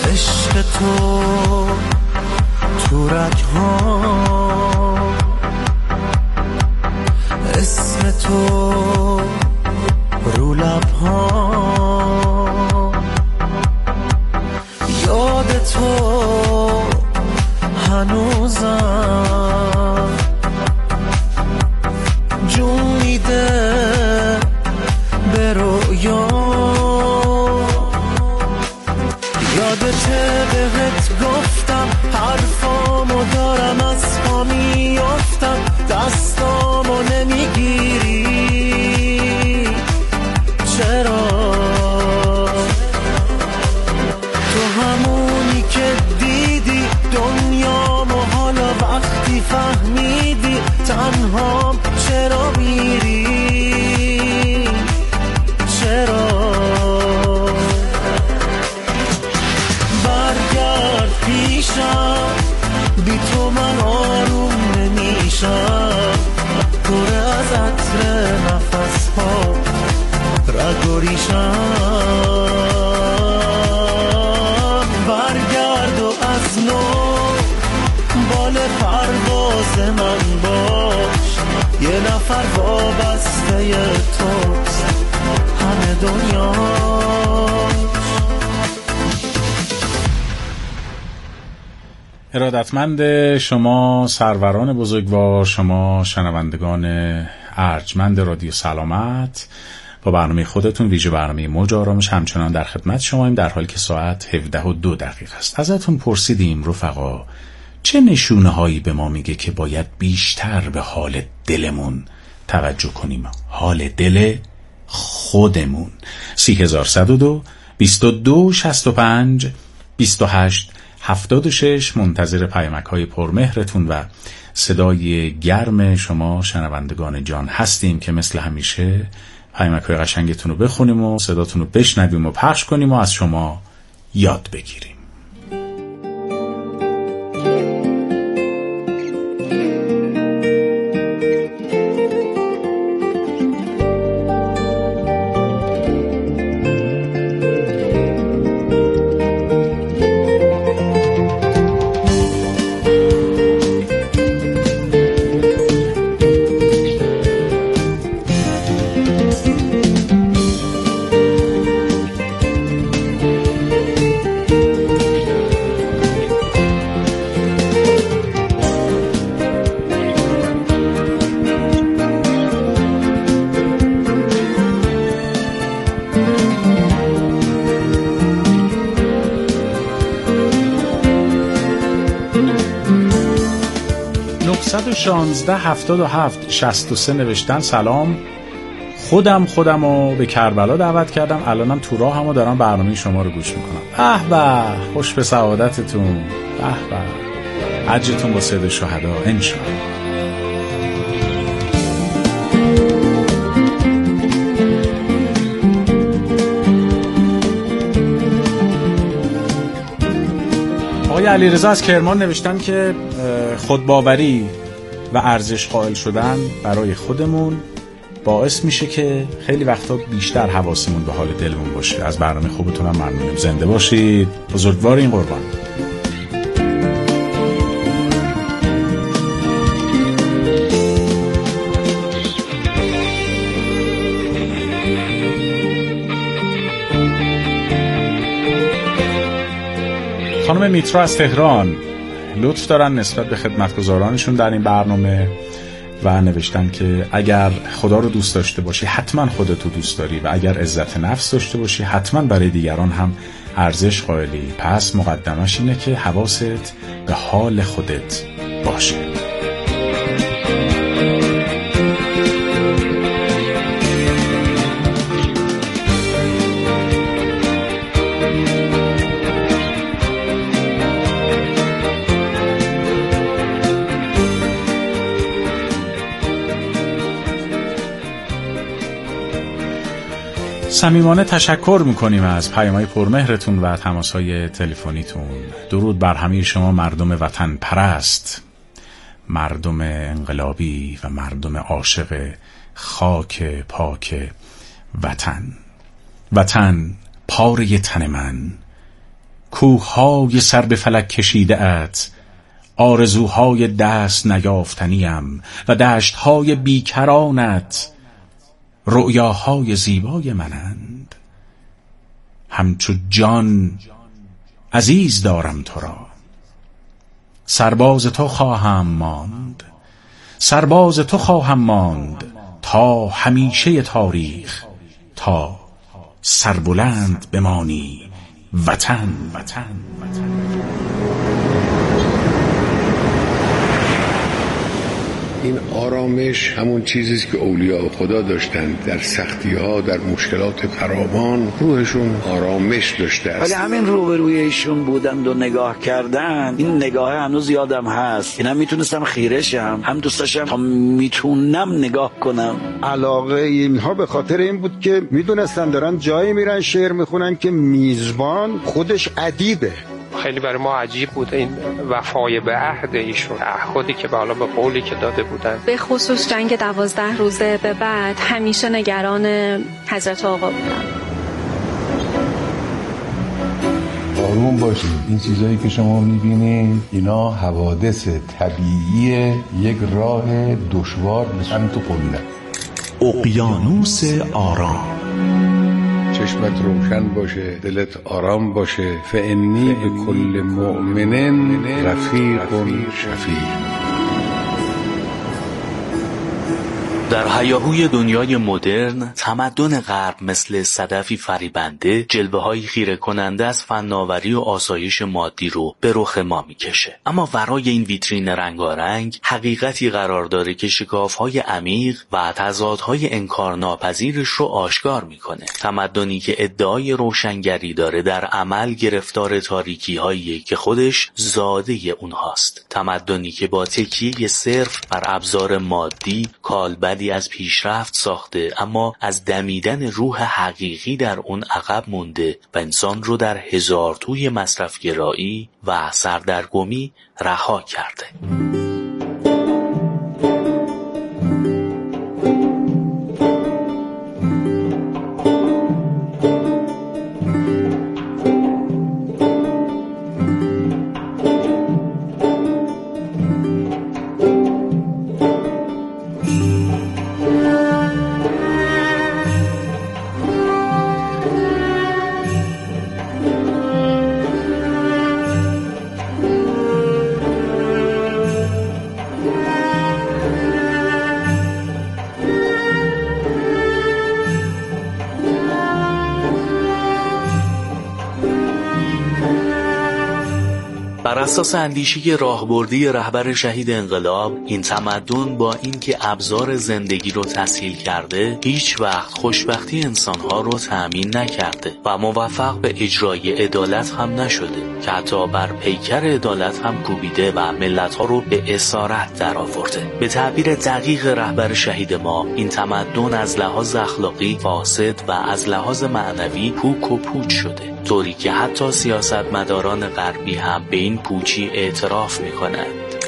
عشق تو تو رگ‌ها، اسم تو رو لب‌ها، یاد تو هنوزم جون میده به رویا. یادته بهت گفتم حرفامو دارم از پا میافتم، دستامو نمیگیری چرا؟ تو همونی که دیدی دنیامو، حالا وقتی فهمیدی تنهام چرا میری؟ چرا؟ برگرد پیشم، بی تو من آروم نمیشم، پر از عطر نفس ها رگ و ریشم. برگرد و از نو بال پرواز من باش، یه نفر وابسته توست همه دنیا. ارادتمند شما سروران بزرگوار، شما شنوندگان ارجمند رادیو سلامت، با برنامه خودتون ویژه برنامه موج آرامش همچنان در خدمت شماییم، در حالی که ساعت 17:02 است. ازتون پرسیدیم رفقا چه نشونه هایی به ما میگه که باید بیشتر به حال دلمون توجه کنیم، حال دل خودمون. 3102 22 65 28 76 منتظر پیامک های پرمهرتون و صدای گرم شما شنوندگان جان هستیم که مثل همیشه پیامک های قشنگتون رو بخونیم و صداتون رو بشنویم و پخش کنیم و از شما یاد بگیریم. شانزده 77 63 نوشتن سلام، خودمو به کربلا دعوت کردم، الانم تو راهمو دارم برنامه شما رو گوش میکنم. به به، خوش به سعادتتون، به به، اجرتون با سید شهدا انشاءالله. آقای علیرضا از کرمان نوشتن که خودباوری و ارزش قائل شدن برای خودمون باعث میشه که خیلی وقتا بیشتر حواسمون به حال دلمون باشه. از برنامه خوبتون هم ممنونم. زنده باشید، بزرگوار این قربان. خانم میترا از تهران لطف دارن نسبت به خدمتگزارانشون در این برنامه و نوشتن که اگر خدا رو دوست داشته باشی حتما خودتو دوست داری و اگر عزت نفس داشته باشی حتما برای دیگران هم ارزش قائلی. پس مقدمش اینه که حواست به حال خودت باشه. صمیمانه تشکر میکنیم از پیام‌های پرمهرتون و تماس‌های تلفنیتون. درود بر همه شما مردم وطن پرست، مردم انقلابی و مردم عاشق خاک پاک وطن. وطن پاره تن من، کوه‌های سر به فلک کشیده ات، آرزوهای دست نیافتنیم و دشت‌های بیکرانت رؤیاهای زیبای منند. همچو جان عزیز دارم تو را، سرباز تو خواهم ماند، سرباز تو خواهم ماند تا همیشه تاریخ، تا سربلند بمانی وطن. این آرامش همون چیزیست که اولیاء خدا داشتن، در سختی ها، در مشکلات فراوان روحشون آرامش داشته است. ولی همین روبروی ایشون بودند و نگاه کردن، این نگاه هنوز یادم هست. اینم میتونستم خیره شم، هم دوست داشتم تا میتونم نگاه کنم. علاقه اینها به خاطر این بود که میدونستن دارن جایی میرن شعر میخونن که میزبان خودش ادیبه. خیلی برای ما عجیب بود این وفای به عهد ایشون، تعهدی که بالا به قولی که داده بودن. به خصوص جنگ 12 روزه به بعد همیشه نگران حضرت آقا بودم. آروم باشید، این چیزایی که شما میبینید اینا حوادث طبیعی یک راه دشوار مثل تو پلیه. اقیانوس آرام. چشمت روشن باشه، دلت آرام باشه. فانی به کل مؤمن رفیق شفیق. در هیاهوی دنیای مدرن، تمدن غرب مثل صدفی فریبنده جلوه‌های خیره کننده از فناوری و آسایش مادی رو به رخ ما میکشه. اما ورای این ویترین رنگارنگ حقیقتی قرار داره که شکاف‌های عمیق و تضادهای انکارناپذیرش رو آشکار میکنه. تمدنی که ادعای روشنگری داره، در عمل گرفتار تاریکی‌هایی که خودش زاده اونهاست. تمدنی که با تکیه صرف بر ابزار مادی کالبد از پیشرفت ساخته، اما از دمیدن روح حقیقی در اون عقب مونده و انسان رو در هزار توی مصرفگرایی و سردرگمی رها کرده. بر اساس اندیشه راهبردی رهبر شهید انقلاب، این تمدن با اینکه ابزار زندگی رو تسهیل کرده، هیچ وقت خوشبختی انسانها رو تأمین نکرده و موفق به اجرای عدالت هم نشده که حتی بر پیکر عدالت هم کوبیده و ملتها رو به اسارت در آورده. به تعبیر دقیق رهبر شهید ما، این تمدن از لحاظ اخلاقی فاسد و از لحاظ معنوی پوک و پوچ شده، طوری که حتی سیاستمداران غربی هم به این پوچی اعتراف میکنند.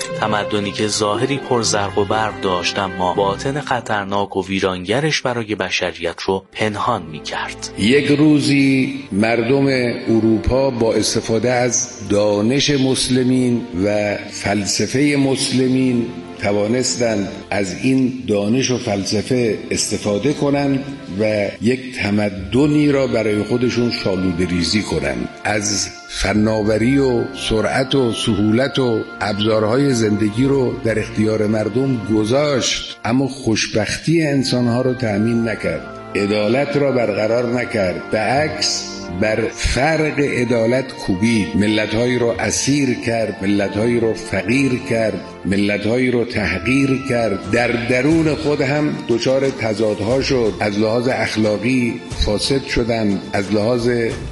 تمدنی که ظاهری پر زرق و برق داشت، اما باطن خطرناک و ویرانگرش برای بشریت رو پنهان میکرد. یک روزی مردم اروپا با استفاده از دانش مسلمین و فلسفه مسلمین توانستند از این دانش و فلسفه استفاده کنند و یک تمدنی را برای خودشون شالوده ریزی کنند. از فناوری و سرعت و سهولت و ابزارهای زندگی رو در اختیار مردم گذاشت، اما خوشبختی انسانها رو تأمین نکرد، عدالت را برقرار نکرد، به عکس بر فرق عدالت کوبید، ملت‌هایی رو اسیر کرد، ملت‌هایی رو فقیر کرد، ملت‌هایی رو تحقیر کرد، در درون خود هم دچار تضادها شد، از لحاظ اخلاقی فاسد شدن، از لحاظ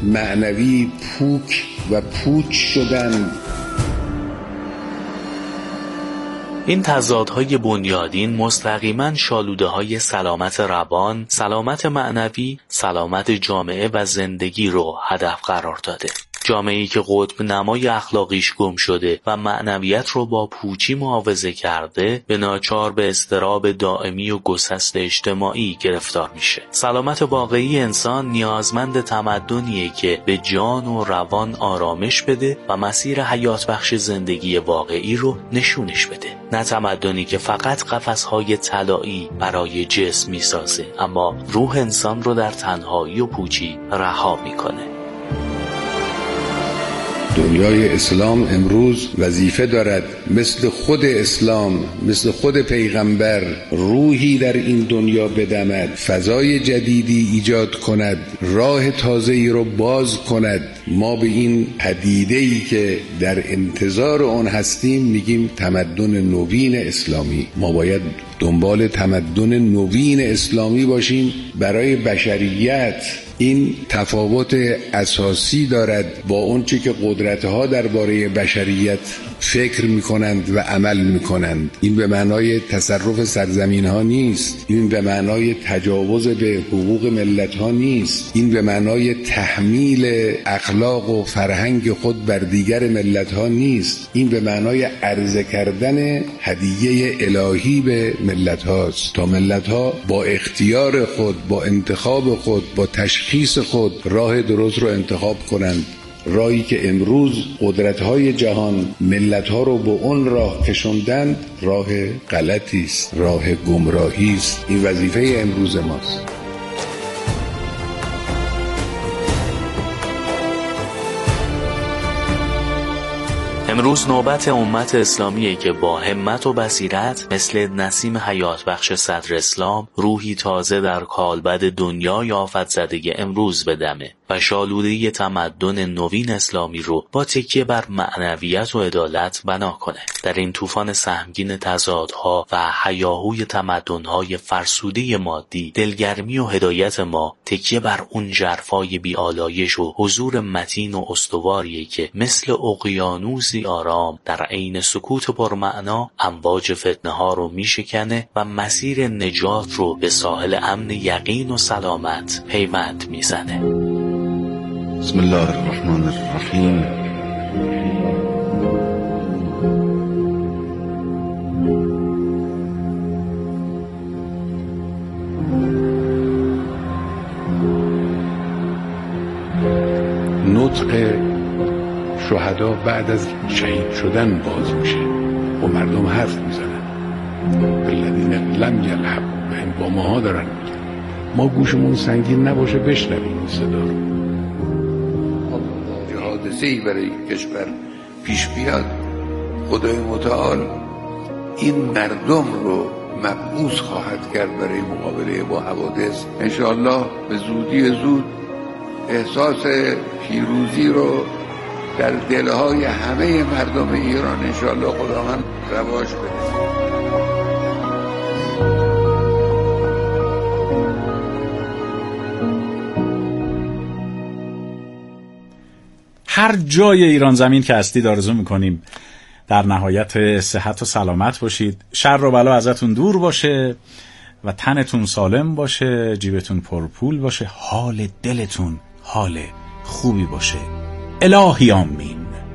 معنوی پوک و پوچ شدن. این تضادهای بنیادین مستقیما شالوده‌های سلامت روان، سلامت معنوی، سلامت جامعه و زندگی رو هدف قرار داده. جامعه‌ای که قطب نمای اخلاقیش گم شده و معنویت رو با پوچی محافظه کرده به ناچار به اضطراب دائمی و گسست اجتماعی گرفتار میشه. سلامت واقعی انسان نیازمند تمدنیه که به جان و روان آرامش بده و مسیر حیات بخش زندگی واقعی رو نشونش بده. نه تمدنی که فقط قفس‌های طلایی برای جسم میسازه اما روح انسان رو در تنهایی و پوچی رها میکنه. دنیای اسلام امروز وظیفه دارد مثل خود اسلام، مثل خود پیغمبر روحی در این دنیا بدمد، فضای جدیدی ایجاد کند، راه تازه‌ای رو باز کند. ما به این پدیده‌ای که در انتظار آن هستیم میگیم تمدن نوین اسلامی. ما باید دنبال تمدن نوین اسلامی باشیم. برای بشریت این تفاوت اساسی دارد با اون چی که قدرت‌ها درباره بشریت فکر می‌کنند و عمل می‌کنند. این به معنای تصرف سرزمین‌ها نیست، این به معنای تجاوز به حقوق ملت‌ها نیست، این به معنای تحمیل اخلاق و فرهنگ خود بر دیگر ملت‌ها نیست، این به معنای عرضه کردن هدیه الهی به ملت‌هاست تا ملت‌ها با اختیار خود، با انتخاب خود، با تشخیص خود راه درست رو انتخاب کنند. راهی که امروز قدرت‌های جهان ملت‌ها رو به اون راه کشوندند راه غلطی است، راه گمراهی است. این وظیفه امروز ماست. امروز نوبت امت اسلامیه که با همت و بصیرت مثل نسیم حیات بخش صدر اسلام روحی تازه در کالبد دنیای آفت زده امروز بدمه و شالوده تمدن نوین اسلامی رو با تکیه بر معنویت و عدالت بنا کنه. در این طوفان سهمگین تضادها و هیاهوی تمدن‌های فرسوده مادی، دلگرمی و هدایت ما تکیه بر اون ژرفای بی‌آلایش و حضور متین و استواریه که مثل اقیانوسی آرام در عین سکوت پرمعنا امواج فتنه ها رو میشکنه و مسیر نجات رو به ساحل امن یقین و سلامت پیوند میزنه. بسم الله الرحمن الرحیم. نطق شهدا بعد از شهید شدن باز میشه و مردم حرف میزنن. بالذین لم یلحقوا بهم، با ماها دارن میگن. ما گوشمون سنگین نباشه بشنویم این صدا رو. حادثه‌ای برای کشور پیش بیاد، خدای متعال این مردم رو مبعوث خواهد کرد برای مقابله با حوادث. انشاءالله به زودی زود احساس پیروزی رو در دلهای همه مردم ایران انشاءالله خداوند رواج بده. هر جای ایران زمین که هستید آرزو میکنیم در نهایت صحت و سلامت باشید، شر و بلا ازتون دور باشه و تنتون سالم باشه، جیبتون پرپول باشه، حال دلتون حال خوبی باشه. الهی آمین.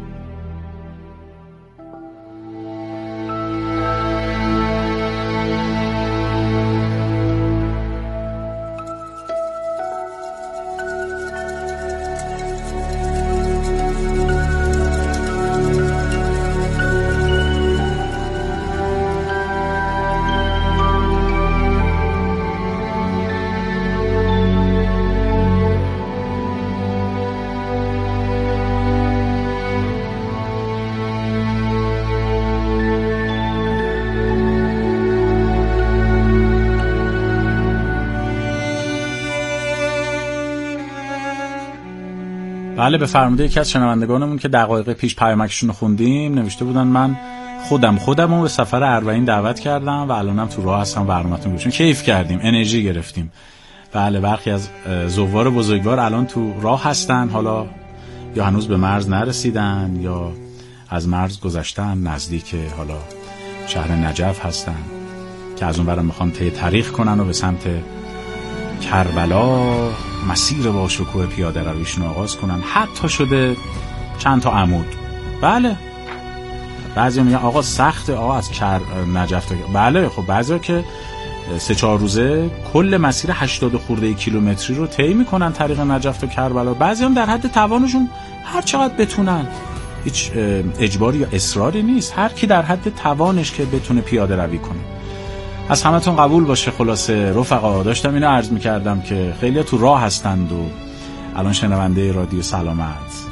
بله، به فرموده یکی از شنوندگانمون که دقایق پیش پیامکشون رو خوندیم نوشته بودن من خودمو به سفر اربعین دعوت کردم و الانم تو راه هستم برنامه‌تون گوش میدم. کیف کردیم، انرژی گرفتیم. بله، برخی از زوار بزرگوار الان تو راه هستن، حالا یا هنوز به مرز نرسیدن یا از مرز گذشتن، نزدیک حالا شهر نجف هستن که از اون برم میخوان طی طریق کنن و به سمت کربلا مسیر با شکوه پیاده رویشون آغاز کنن. حتی شده چند تا عمود. بله بعضی میگن آقا سخته آقا از نجف تا بله خب بعضیا که 3-4 روزه کل مسیر 80 خورده کیلومتری رو طی میکنن طریق نجف تا کربلا. بعضی هم در حد توانشون هر چقدر بتونن، هیچ اجباری یا اصراری نیست، هر کی در حد توانش که بتونه پیاده روی کنه. از همتون قبول باشه. خلاصه رفقا داشتم اینو عرض میکردم که خیلی تو راه هستند و الان شنونده رادیو سلامت،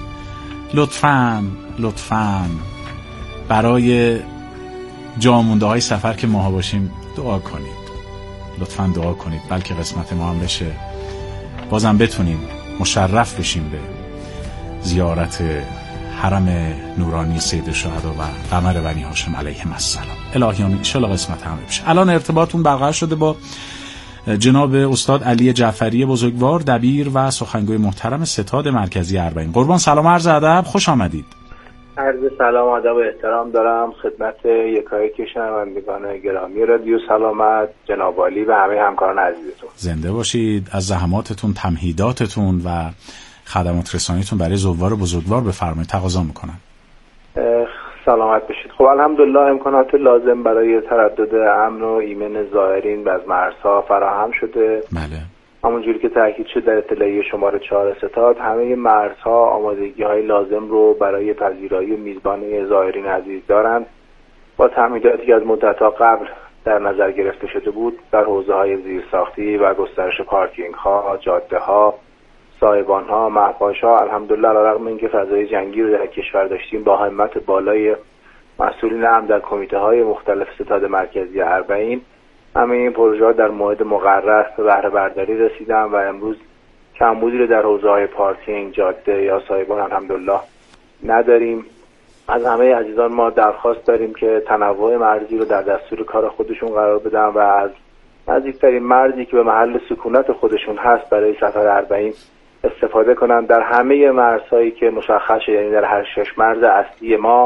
لطفاً برای جامونده های سفر که ماها باشیم دعا کنید. لطفاً دعا کنید بلکه قسمت ما هم بشه، بازم بتونیم مشرف بشیم به زیارت حرم نورانی سید الشهدا و قمر بنی هاشم علیهم السلام. الهی آمین. ان شاء الله قسمت هم بشه. الان ارتباطتون برقرار شده با جناب استاد علی جعفری بزرگوار، دبیر و سخنگوی محترم ستاد مرکزی اربعین. قربان سلام عرض ادب، خوش آمدید. عرض سلام و ادب و احترام دارم خدمت یکایک شنوندگان گرامی رادیو سلامت، جناب عالی و همه همکاران عزیزتون. زنده باشید. از زحماتتون، تمهیداتتون و خدمات رسانیتون برای زوار بزرگوار بفرمایید. تقاضا میکنم. سلامت باشید. خب الحمدلله امکانات لازم برای تردد امن و ایمن زائرین از مرزها فراهم شده. بله. همونجوری که تاکید شد در اطلاعیه شماره 4 ستاد، همه مرزها آمادگی‌های لازم رو برای پذیرایی و میزبانی زائرین عزیز دارند. با تمهیداتی که از مدت‌ها قبل در نظر گرفته شده بود در حوزه‌های زیرساختی و گسترش پارکینگ‌ها، جاده‌ها، سایبان‌ها، مهپاش‌ها، الحمدلله علیرغم اینکه فضای جنگی رو در کشور داشتیم با همت بالای مسئولین امن در کمیته‌های مختلف ستاد مرکزی اربعین، همه این پروژه‌ها در موعد مقرر به بهره برداری رسیدن و امروز کمبودی رو در حوزه‌های پارکینگ، جاده یا سایبان الحمدلله نداریم. از همه عزیزان ما درخواست داریم که تنوع مرزی رو در دستور کار خودشون قرار بدن و از نزدیکترین مرزی که به محل سکونت خودشون هست برای سفر اربعین استفاده کنن. در همه مرزهایی که مشخص شده، یعنی در هر 6 مرز اصلی ما،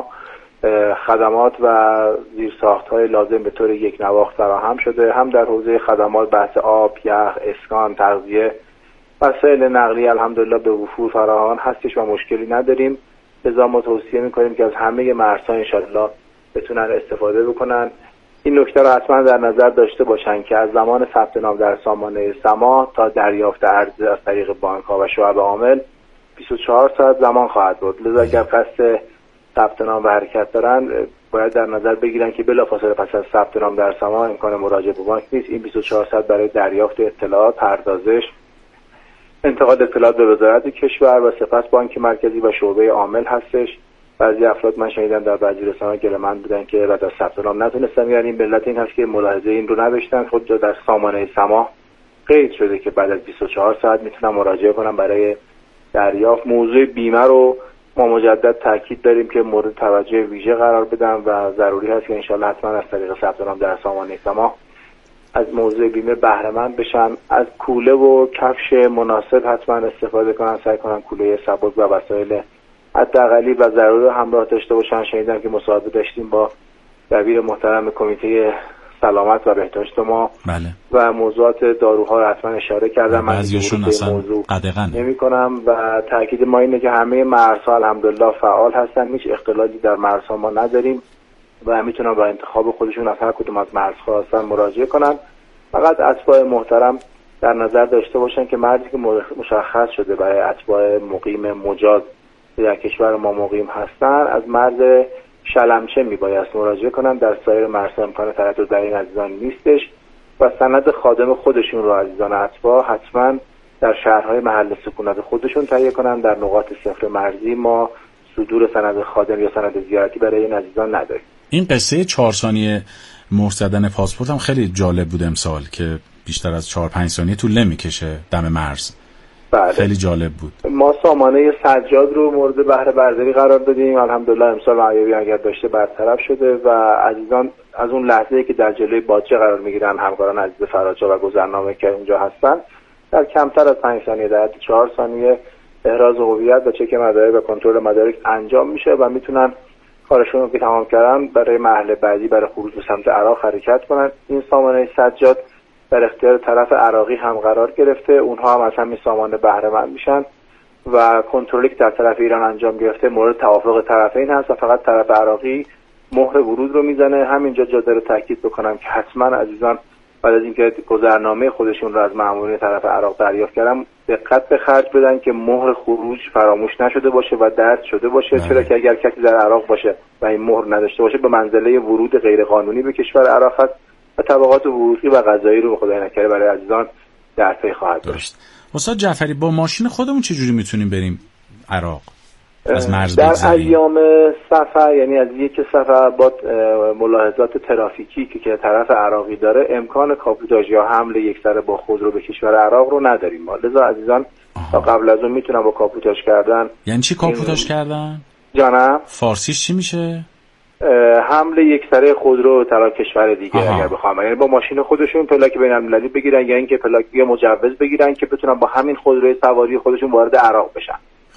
خدمات و زیرساخت‌های لازم به طور یک نواخت فراهم شده. هم در حوزه خدمات بحث آب، یخ، اسکان، تغذیه، وسایل نقلیه الحمدلله به وفور فراهم هستش و مشکلی نداریم. لذا ما توصیه می‌کنیم که از همه مرزها انشالله بتونن استفاده بکنن. این نکته رو حتما در نظر داشته باشن که از زمان ثبت نام در سامانه سما تا دریافت ارز از طریق بانک‌ها و شعب عامل 24 ساعت زمان خواهد بود. لذا اگر قصد ثبت نام و حرکت دارن باید در نظر بگیرن که بلافاصله پس از ثبت نام در سما امکان مراجعه به بانک نیست. این 24 ساعت برای دریافت اطلاعات، پردازش، انتقال اطلاعات به وزارت کشور و سپس بانک مرکزی و شعبه عامل هستش. بعضی افراد من شنیدم در بعضی رسانه‌ها گله‌مند بودن که بعد از ثبت نام نتونستن، یعنی علت این هست که ملاحظه این رو نداشتن. خود در سامانه سما قید شده که بعد از 24 ساعت میتونن مراجعه کنن برای دریافت. موضوع بیمه رو ما مجدد تاکید داریم که مورد توجه ویژه قرار بدن و ضروری هست که انشالله حتما از طریق ثبت نام در سامانه سما از موضوع بیمه بهره مند بشن. از کوله و کفش مناسب حتما استفاده کنن، سعی کنن کوله سبک و وسایل حداقلی و ضروری همراه داشته باشن. شنیدم که مصاحبه داشتیم با دبیر محترم کمیته سلامت و بهداشت ما. بله. و موضوعات داروها رو حتما اشاره کردم. من بعضیشون اصلا قدغن نمی‌کنم و تاکید ما اینه که همه مرزها الحمدلله فعال هستن، هیچ اختلالی در مرزها ما نداریم و میتونن با انتخاب خودشون از هر کدوم از مرزها هستن مراجعه کنن. فقط اتباع محترم در نظر داشته باشن که مرزی که مشخص شده برای اتباع مقیم مجاز در کشور ما مقیم هستن از مرز شلمچه میبایست مراجعه کنن. در سایر مرزها امکان تردد در این عزیزان نیستش و سند خادم خودشون رو عزیزان اتباع حتما در شهرهای محل سکونت خودشون تهیه کنن. در نقاط صفر مرزی ما صدور سند خادم یا سند زیارتی برای این عزیزان نداریم. این قصه 4 ثانیه مهر زدن پاسپورت هم خیلی جالب بود امسال که بیشتر از 4-5 ثانیه طول نمیکشه دم مرز. بله. خیلی جالب بود. ما سامانه سجاد رو مورد بهره برداری قرار دادیم. الحمدلله امسال معیوبی اگر داشته برطرف شده و عزیزان از اون لحظه‌ای که در جلوی باجه قرار میگیرن، همکاران عزیز فراجا و گذرنامه که اونجا هستن، در کمتر از 5 ثانیه در 4 ثانیه احراز هویت و چک مدارک و کنترل مدارک انجام میشه و میتونن کارشون رو که تمام کردن برای مرحله بعدی برای خروج به سمت عراق حرکت کنن. این سامانه سجاد در اختیار طرف عراقی هم قرار گرفته. اونها هم از همین سامان بهره مند میشن و کنترلی که در طرف ایران انجام گرفته مورد توافق طرفین هست و فقط طرف عراقی مهر ورود رو میزنه. همینجا جاده رو تاکید بکنم که حتما عزیزان بعد از اینکه گذرنامه خودشون رو از مامورین طرف عراق دریافت کردن دقت به خرج بدن که مهر خروج فراموش نشده باشه و درد شده باشه. چرا که اگر کسی در عراق باشه و این مهر نداشته باشه به منزله ورود غیرقانونی به کشور عراق هست و طبقات حقوقی و قضایی رو خدای نکرده برای عزیزان در پی خواهد داشت. استاد جعفری با ماشین خودمون چجوری میتونیم بریم عراق؟ از مرز در ایام سفر، یعنی از یک سفر با ملاحظات ترافیکی که طرف عراقی داره امکان کاپوتاژ یا حمل یکسره با خودرو به کشور عراق رو نداریم ما. لذا عزیزان تا قبل از اون میتونن با کاپوتاژ کردن. یعنی چی کاپوتاژ کردن؟ جانم فارسیش چی میشه؟ حمل یکسره خودرو طرف کشور دیگه اگر بخوام، یعنی با ماشین خودشون پلاک بین‌المللی بگیرن یا اینکه پلاک یا مجوز بگیرن که بتونن با همین خودروی سواری خودشون وارد عراق بشن.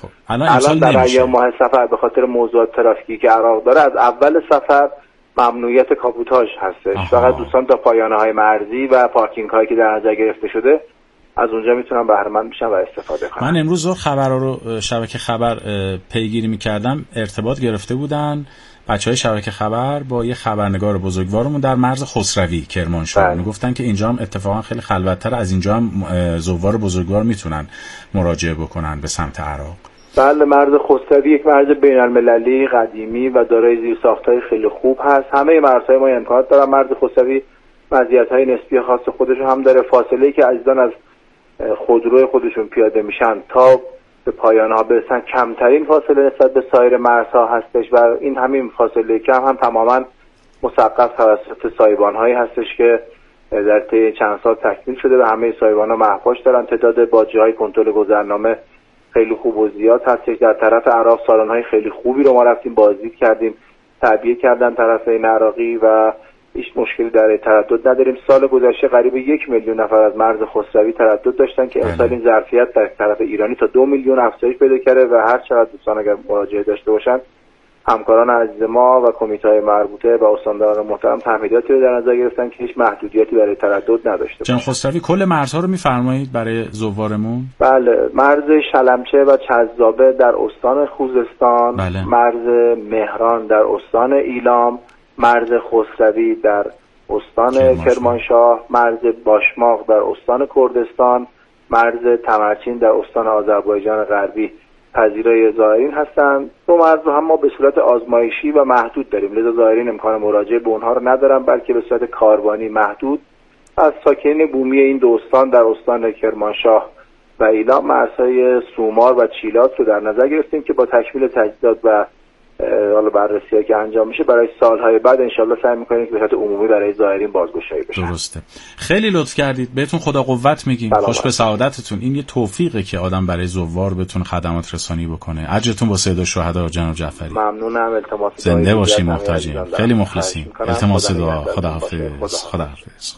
الان در ایام ماه سفر به خاطر موضوعات ترافیکی که عراق داره از اول سفر ممنوعیت کاپوتاژ هستش. فقط دوستان تا پایانه‌های مرزی و پارکینگ هایی که در نظر گرفته شده از اونجا میتونن بهره مند بشن و استفاده کنن. من امروز ظهر خبرها رو شبکه خبر پیگیری می‌کردم، ارتباط گرفته بودن بچهای شبکه خبر با یه خبرنگار بزرگوارمون در مرز خسروی کرمانشاه. میگفتن که اینجا هم اتفاقا خیلی خلوت‌تر، از اینجا هم زوار بزرگوار میتونن مراجعه بکنن به سمت عراق. بله، مرز خسروی یک مرز بین‌المللی قدیمی و دارای زیرساخت‌های خیلی خوب هست. همه مرزهای ما امکانات دارن. مرز خسروی مزیت‌های نسبی خاص خودشون هم داره. فاصله‌ای که عزیزان از خودروی خودشون پیاده میشن تا به پایان‌ها برسن کمترین فاصله نسبت به سایر مرزها هستش و این همین فاصله کم هم تماما مسقف توسط سایبان‌هایی هستش که در طی چند سال تکمیل شده و همه سایبان‌ها مهپاش دارن. تعداد باجه‌های کنترل گذرنامه خیلی خوب و زیاد هستش. در طرف عراق سالن‌های خیلی خوبی رو ما رفتیم بازدید کردیم، تعبیه کردن طرفین عراقی و هیچ مشکلی در تردد نداریم. سال گذشته قریب 1 میلیون نفر از مرز خسروی تردد داشتن که امسال این ظرفیت در طرف ایرانی تا 2 میلیون افزایش پیدا کرده و هر چقدر دوستان اگر مراجعه داشته باشن همکاران عزیز ما و کمیته‌های مربوطه و استانداران محترم تمهیداتی رو در نظر گرفتن که هیچ محدودیتی برای تردد نداشته. جناب خسروی کل مرزها رو می‌فرمایید برای زوارمون؟ بله، مرز شلمچه و چذابه در استان خوزستان، مرز مهران در استان ایلام، مرز خسروی در استان کرمانشاه، مرز باشماق در استان کردستان، مرز تمرچین در استان آذربایجان غربی پذیرای زائرین هستند. دو مرز رو هم ما به صورت آزمایشی و محدود داریم، لذا زائرین امکان مراجعه به اونها رو ندارن، بلکه به صورت کاروانی محدود از ساکنین بومی این دو استان در استان کرمانشاه و ایلام مرزهای سومار و چیلات رو در نظر گرفتیم که با تکمیل تجهیزات و حالا بررسی‌هایی که انجام میشه برای سالهای بعد انشالله سعی می‌کنیم که به صورت عمومی برای زائرین بازگشایی بشه. درسته. خیلی لطف کردید. بهتون خدا قوت میگیم. خوش به سعادتتون. این یه توفیقه که آدم برای زوار بتونه خدمات رسانی بکنه. اجرتون با سید الشهدا جناب جعفری. ممنونم. التماس زنده باشیم محتاجیم. خیلی مخلصیم. التماس دعا. خداحافظ. خداحافظ.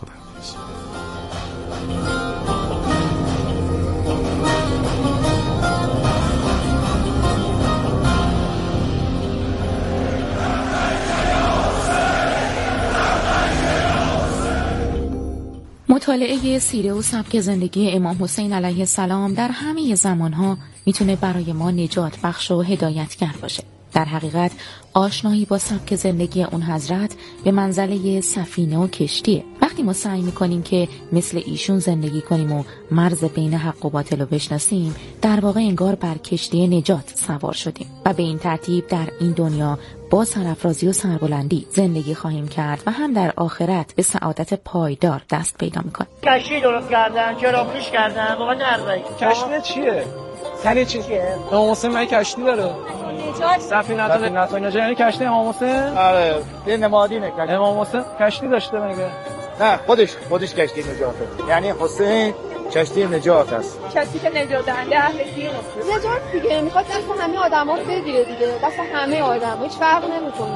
مطالعه سیره و سبک زندگی امام حسین علیه السلام در همه زمانها میتونه برای ما نجات بخش و هدایتگر باشه. در حقیقت آشنایی با سبک زندگی اون حضرت به منزله سفینه و کشتیه. وقتی ما سعی میکنیم که مثل ایشون زندگی کنیم و مرز بین حق و باطل رو بشناسیم، در واقع انگار بر کشتی نجات سوار شدیم و به این ترتیب در این دنیا با سرافرازی و سربلندی زندگی خواهیم کرد و هم در آخرت به سعادت پایدار دست پیدا میکنیم. کشتی درست کردن، چراغ‌پوش کردن، واقعا نرمایی. کشتی چیه؟ سری چیه؟ امام حسین مگه کشتی داره؟ سفینه نجات یعنی کشتی امام حسین؟ آره، یه نمادینه. امام حسین کشتی داشته مگه؟ نه، خودش کشتی نجاته. یعنی حسین کشتی نجات است. کشتی که نجات دهنده اهل دین است. نجات دیگه میخواد دست همه آدما رو بگیره دیگه. دست همه آدما هیچ فرق نمیکنه.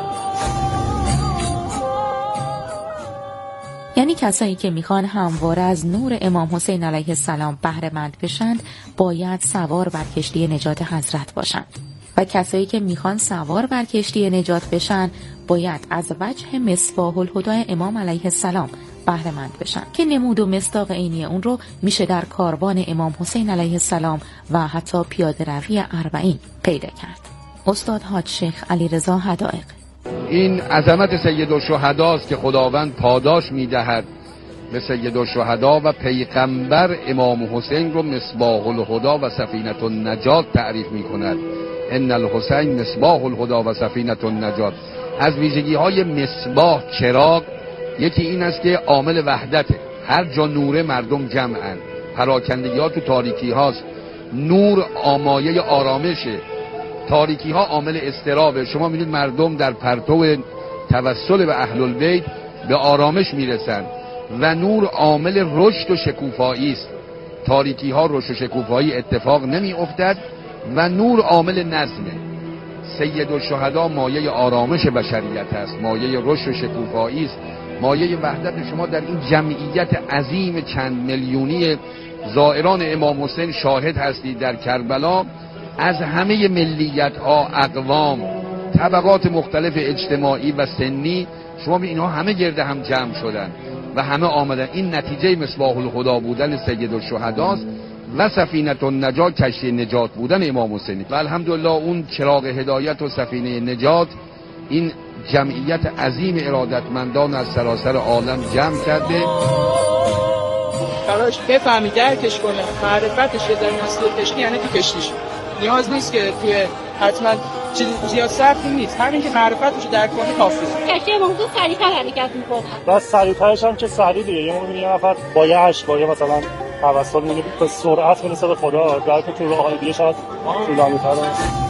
یعنی کسایی که میخوان همواره از نور امام حسین علیه السلام بهره مند بشند باید سوار بر کشتی نجات حضرت باشند. و کسایی که میخوان سوار بر کشتی نجات بشن باید از وجه مصباح الهدی امام علیه السلام بهره مند بشن که نمود و مصداق عینی اون رو میشه در کاروان امام حسین علیه السلام و حتی پیاده روی اربعین پیدا کرد. استاد حاج شیخ علیرضا حدائق: این عظمت سیدالشهداست که خداوند پاداش میدهد به سیدالشهدا و پیغمبر امام حسین رو مصباح الهدی و سفینه النجات تعریف میکند. ان الحسین مصباح الهدی و سفینه النجات. از ویژگی های مصباح، چراغ، یکی این است که عامل وحدته. هر جا نوره مردم جمعن. پراکندگی ها تو تاریکی هاست. نور آمایه آرامشه، تاریکی ها عامل اضطرابه. شما میدید مردم در پرتو توسل به اهل البیت به آرامش میرسن و نور عامل رشد و شکوفایی است. تاریکی ها رشد و شکوفایی اتفاق نمی افتد و نور عامل نظمه. سیدالشهدا مایه آرامش بشریت است، مایه رشد و شکوفایی است، مایه وحدت. شما در این جمعیت عظیم چند میلیونی زائران امام حسین شاهد هستید در کربلا. از همه ملیت ها، اقوام، طبقات مختلف اجتماعی و سنی، شما به اینها همه گرد هم جمع شدن و همه آمدن. این نتیجه مصباح الهدی بودن سیدالشهداست و سفینه النجات، کشتی نجات بودن امام حسین. و الحمدلله اون چراغ هدایت و سفینه نجات این جمعیت عظیم ارادتمندان از سراسر عالم جمع کرده. براش بفهمی درکش کنه، معرفتش یه داری نسل کشتی، یعنی تو کشتیش نیاز نیست که توی حتما چیزی زیاد صرفی نیست، همین که معرفتش درک کنه کافیه. کشتی موضوع سریع‌تر حرکت می‌کنه. بس سریع‌ترش هم که سریع دیگه. یه موقع یه نفر با یه اشباهی مثلا توسل می‌کنه به سرعت برسه به خدا، در تو راه‌های دیگه شاید طولانی‌تر باشه.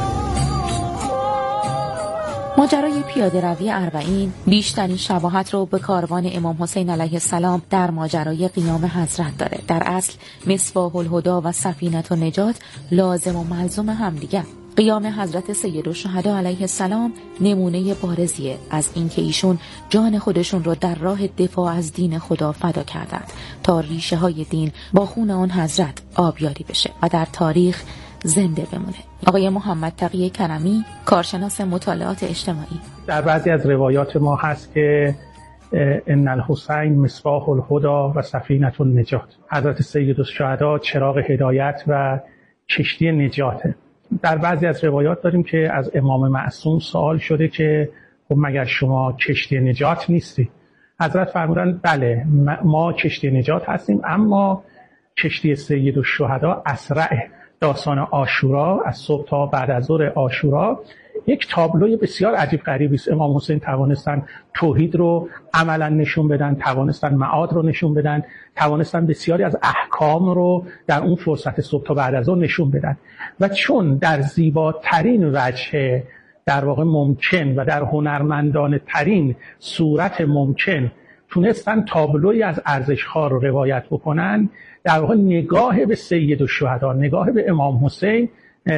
ماجرای پیاده روی اربعین بیشترین شباهت رو به کاروان امام حسین علیه السلام در ماجرای قیام حضرت داره. در اصل مصباح الهدی و سفینه النجات لازم و ملزوم همدیگه. قیام حضرت سیدالشهدا علیه السلام نمونه بارزیه از اینکه ایشون جان خودشون رو در راه دفاع از دین خدا فدا کردند تا ریشه های دین با خون آن حضرت آبیاری بشه و در تاریخ زنده بمونه. آقای محمد تقی کرمی، کارشناس مطالعات اجتماعی: در بعضی از روایات ما هست که ان الحسین مصباح الهدی و سفینه النجات، حضرت سیدالشهدا چراغ هدایت و کشتی نجاته. در بعضی از روایات داریم که از امام معصوم سوال شده که خب مگر شما کشتی نجات نیستی؟ حضرت فرمودند بله، ما کشتی نجات هستیم، اما کشتی سیدالشهدا اسرعه. داستان عاشورا، از صبح تا بعد از ظهر عاشورا، یک تابلوی بسیار عجیب غریبی است. امام حسین توانستن توحید رو عملا نشون بدن، توانستن معاد رو نشون بدن، توانستن بسیاری از احکام رو در اون فرصت صبح تا بعد از ظهر نشون بدن و چون در زیباترین وجه در واقع ممکن و در هنرمندانه ترین صورت ممکن تونستن تابلوی از ارزش‌ها رو روایت بکنن، در واقع نگاه به سیدالشهدا، نگاه به امام حسین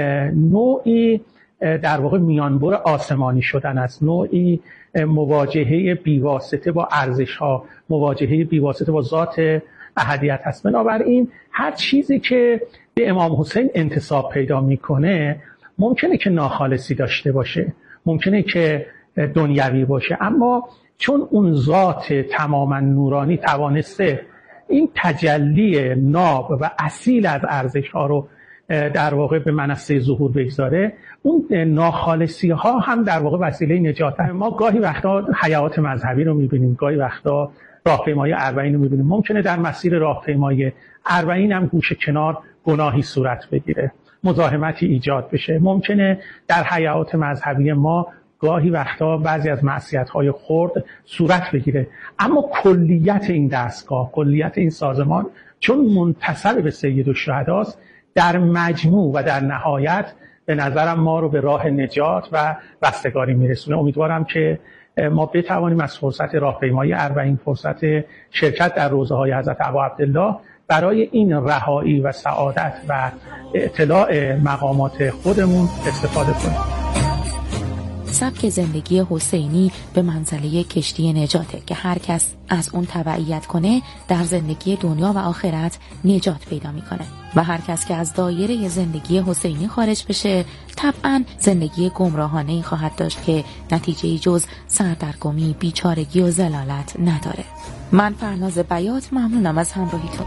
نوعی در واقع میانبر آسمانی شدن است، نوعی مواجهه بیواسطه با ارزش‌ها، مواجهه بیواسطه با ذات احدیت هست. بنابراین هر چیزی که به امام حسین انتساب پیدا میکنه ممکنه که ناخالصی داشته باشه، ممکنه که دنیوی باشه، اما چون اون ذات تماما نورانی توانسته این تجلی ناب و اصیل از ارزش‌ها رو در واقع به منصه ظهور بگذاره، اون ناخالصی ها هم در واقع وسیله نجات. ما گاهی وقتا حیات مذهبی رو میبینیم، گاهی وقتا راهپیمایی اربعین رو میبینیم. ممکنه در مسیر راهپیمایی اربعین هم گوشه کنار گناهی صورت بگیره، مزاحمتی ایجاد بشه. ممکنه در حیات مذهبی ما گاهی وقتا بعضی از معصیت‌های خرد صورت بگیره، اما کلیت این دستگاه، کلیت این سازمان چون منتسب به سیدالشهداست، در مجموع و در نهایت به نظرم ما رو به راه نجات و رستگاری میرسونه. امیدوارم که ما بتوانیم از فرصت راهپیمایی اربعین، فرصت شرکت در روزه‌های حضرت ابوعبدالله برای این رهایی و سعادت و اطلاع مقامات خودمون استفاده کنیم. سبک زندگی حسینی به منزله کشتی نجاته که هر کس از اون تبعیت کنه در زندگی دنیا و آخرت نجات پیدا میکنه و هر کس که از دایره زندگی حسینی خارج بشه طبعا زندگی گمراهانه‌ای خواهد داشت که نتیجه جز سردرگمی، بیچارگی و ضلالت نداره. من فرناز بیات ممنونم از همراهیتون.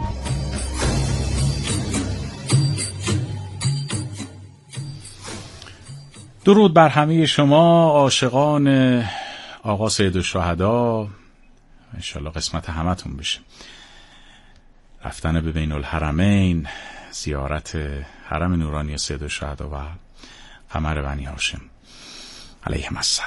درود بر همه شما عاشقان آقا سیدالشهدا، انشالله قسمت همتون بشه. رفتن به بین الحرمین، زیارت حرم نورانی سیدالشهدا و قمر بنی هاشم علیهم السلام.